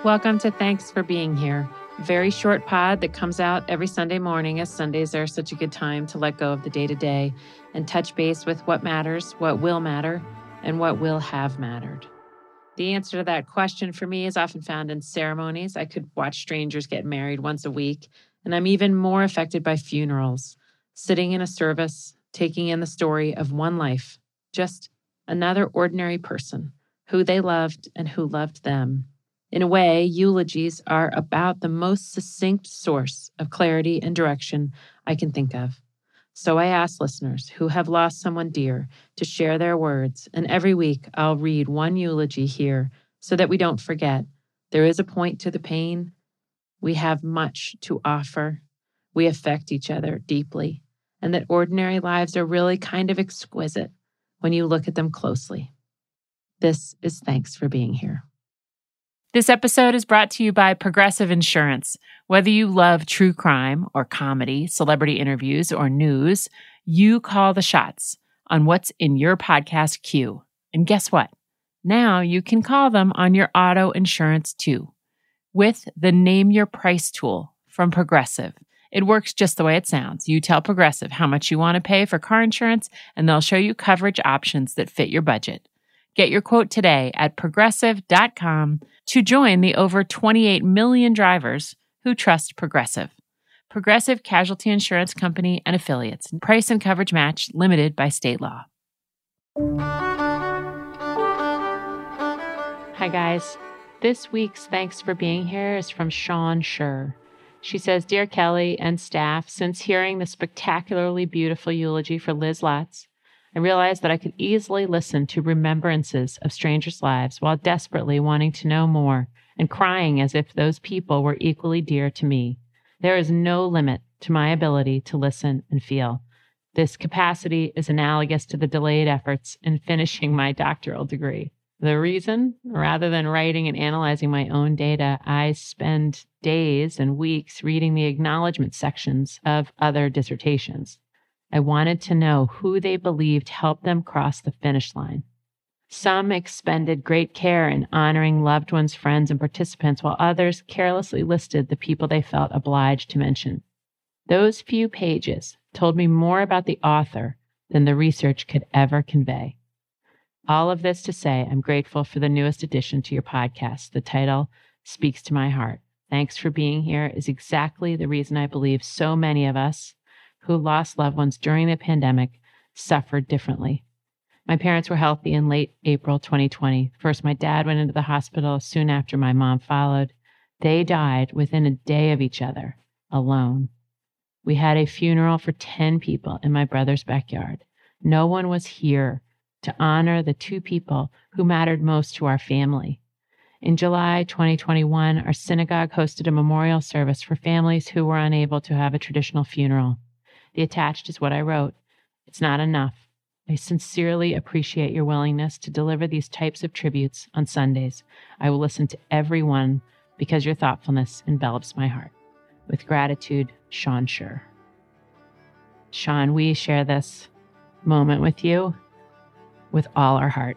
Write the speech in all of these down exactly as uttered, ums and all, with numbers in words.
Welcome to Thanks for Being Here, a very short pod that comes out every Sunday morning, as Sundays are such a good time to let go of the day-to-day and touch base with what matters, what will matter, and what will have mattered. The answer to that question for me is often found in ceremonies. I could watch strangers get married once a week, and I'm even more affected by funerals, sitting in a service, taking in the story of one life, just another ordinary person, who they loved and who loved them. In a way, eulogies are about the most succinct source of clarity and direction I can think of. So I ask listeners who have lost someone dear to share their words, and every week I'll read one eulogy here so that we don't forget. There is a point to the pain. We have much to offer. We affect each other deeply, and that ordinary lives are really kind of exquisite when you look at them closely. This is Thanks for Being Here. This episode is brought to you by Progressive Insurance. Whether you love true crime or comedy, celebrity interviews, or news, you call the shots on what's in your podcast queue. And guess what? Now you can call them on your auto insurance too. With the Name Your Price tool from Progressive. It works just the way it sounds. You tell Progressive how much you want to pay for car insurance, and they'll show you coverage options that fit your budget. Get your quote today at progressive dot com to join the over twenty-eight million drivers who trust Progressive. Progressive Casualty Insurance Company and Affiliates. Price and coverage match limited by state law. Hi, guys. This week's Thanks for Being Here is from Sean Schur. She says, Dear Kelly and staff, since hearing the spectacularly beautiful eulogy for Liz Lutz, I realized that I could easily listen to remembrances of strangers' lives while desperately wanting to know more and crying as if those people were equally dear to me. There is no limit to my ability to listen and feel. This capacity is analogous to the delayed efforts in finishing my doctoral degree. The reason, rather than writing and analyzing my own data, I spend days and weeks reading the acknowledgement sections of other dissertations. I wanted to know who they believed helped them cross the finish line. Some expended great care in honoring loved ones, friends, and participants, while others carelessly listed the people they felt obliged to mention. Those few pages told me more about the author than the research could ever convey. All of this to say, I'm grateful for the newest addition to your podcast. The title speaks to my heart. Thanks for Being Here is exactly the reason I believe so many of us who lost loved ones during the pandemic suffered differently. My parents were healthy in late April twenty twenty. First, my dad went into the hospital. Soon after, my mom followed. They died within a day of each other, alone. We had a funeral for ten people in my brother's backyard. No one was here to honor the two people who mattered most to our family. In July twenty twenty-one, our synagogue hosted a memorial service for families who were unable to have a traditional funeral. The attached is what I wrote. It's not enough. I sincerely appreciate your willingness to deliver these types of tributes on Sundays. I will listen to every one because your thoughtfulness envelops my heart. With gratitude, Sean Schur. Sean, we share this moment with you with all our heart.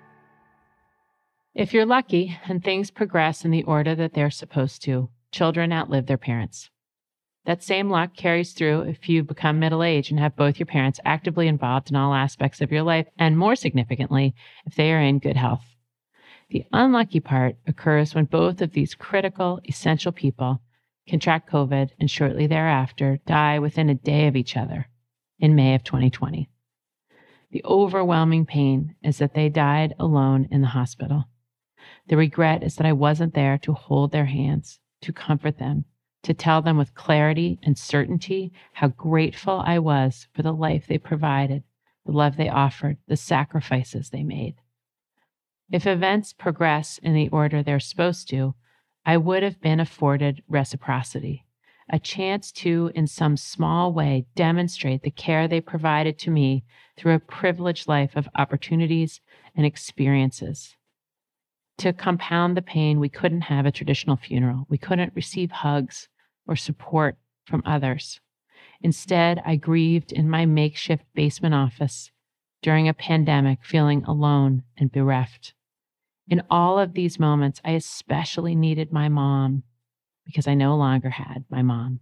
If you're lucky and things progress in the order that they're supposed to, children outlive their parents. That same luck carries through if you become middle-aged and have both your parents actively involved in all aspects of your life, and more significantly, if they are in good health. The unlucky part occurs when both of these critical, essential people contract COVID and shortly thereafter die within a day of each other in May of twenty twenty. The overwhelming pain is that they died alone in the hospital. The regret is that I wasn't there to hold their hands, to comfort them, to tell them with clarity and certainty how grateful I was for the life they provided, the love they offered, the sacrifices they made. If events progress in the order they're supposed to, I would have been afforded reciprocity, a chance to, in some small way, demonstrate the care they provided to me through a privileged life of opportunities and experiences. To compound the pain, we couldn't have a traditional funeral. We couldn't receive hugs or support from others. Instead, I grieved in my makeshift basement office during a pandemic, feeling alone and bereft. In all of these moments, I especially needed my mom because I no longer had my mom.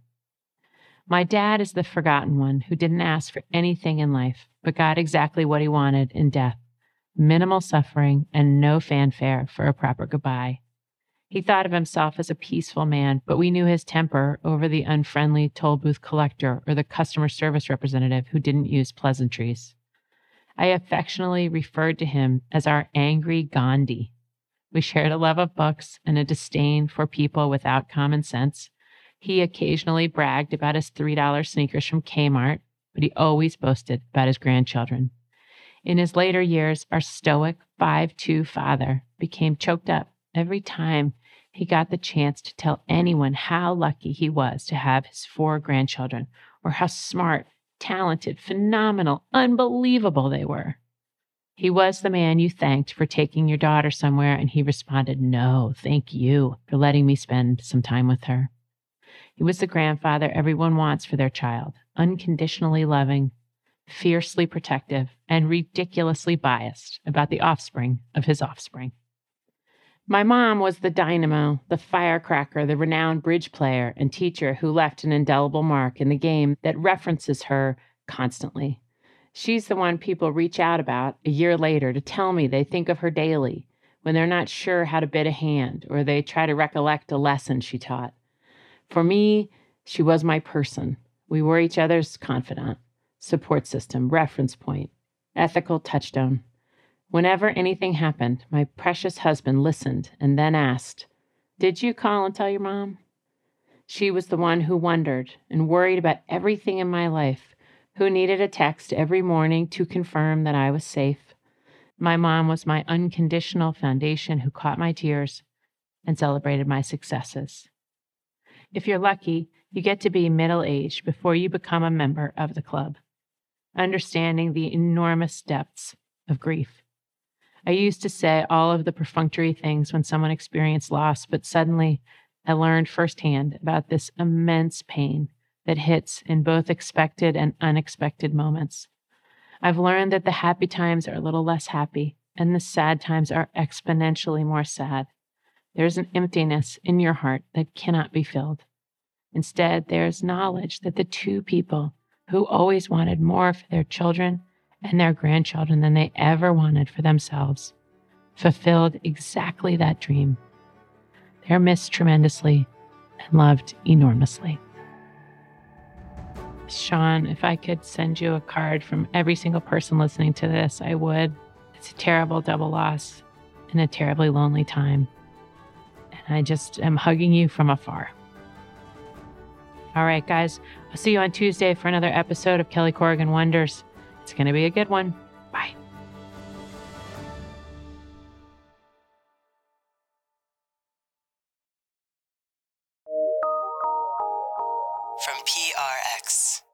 My dad is the forgotten one who didn't ask for anything in life, but got exactly what he wanted in death: minimal suffering and no fanfare for a proper goodbye. He thought of himself as a peaceful man, but we knew his temper over the unfriendly toll booth collector or the customer service representative who didn't use pleasantries. I affectionately referred to him as our angry Gandhi. We shared a love of books and a disdain for people without common sense. He occasionally bragged about his three dollar sneakers from Kmart, but he always boasted about his grandchildren. In his later years, our stoic five two father became choked up every time he got the chance to tell anyone how lucky he was to have his four grandchildren, or how smart, talented, phenomenal, unbelievable they were. He was the man you thanked for taking your daughter somewhere, and he responded, "No, thank you for letting me spend some time with her." He was the grandfather everyone wants for their child, unconditionally loving, fiercely protective, and ridiculously biased about the offspring of his offspring. My mom was the dynamo, the firecracker, the renowned bridge player and teacher who left an indelible mark in the game that references her constantly. She's the one people reach out about a year later to tell me they think of her daily when they're not sure how to bid a hand or they try to recollect a lesson she taught. For me, she was my person. We were each other's confidant, support system, reference point, ethical touchstone. Whenever anything happened, my precious husband listened and then asked, "Did you call and tell your mom?" She was the one who wondered and worried about everything in my life, who needed a text every morning to confirm that I was safe. My mom was my unconditional foundation who caught my tears and celebrated my successes. If you're lucky, you get to be middle-aged before you become a member of the club, understanding the enormous depths of grief. I used to say all of the perfunctory things when someone experienced loss, but suddenly I learned firsthand about this immense pain that hits in both expected and unexpected moments. I've learned that the happy times are a little less happy, and the sad times are exponentially more sad. There's an emptiness in your heart that cannot be filled. Instead, there's knowledge that the two people who always wanted more for their children and their grandchildren than they ever wanted for themselves fulfilled exactly that dream. They're missed tremendously and loved enormously. Sean, if I could send you a card from every single person listening to this, I would. It's a terrible double loss and a terribly lonely time. And I just am hugging you from afar. All right, guys, I'll see you on Tuesday for another episode of Kelly Corrigan Wonders. It's going to be a good one. Bye. From P R X.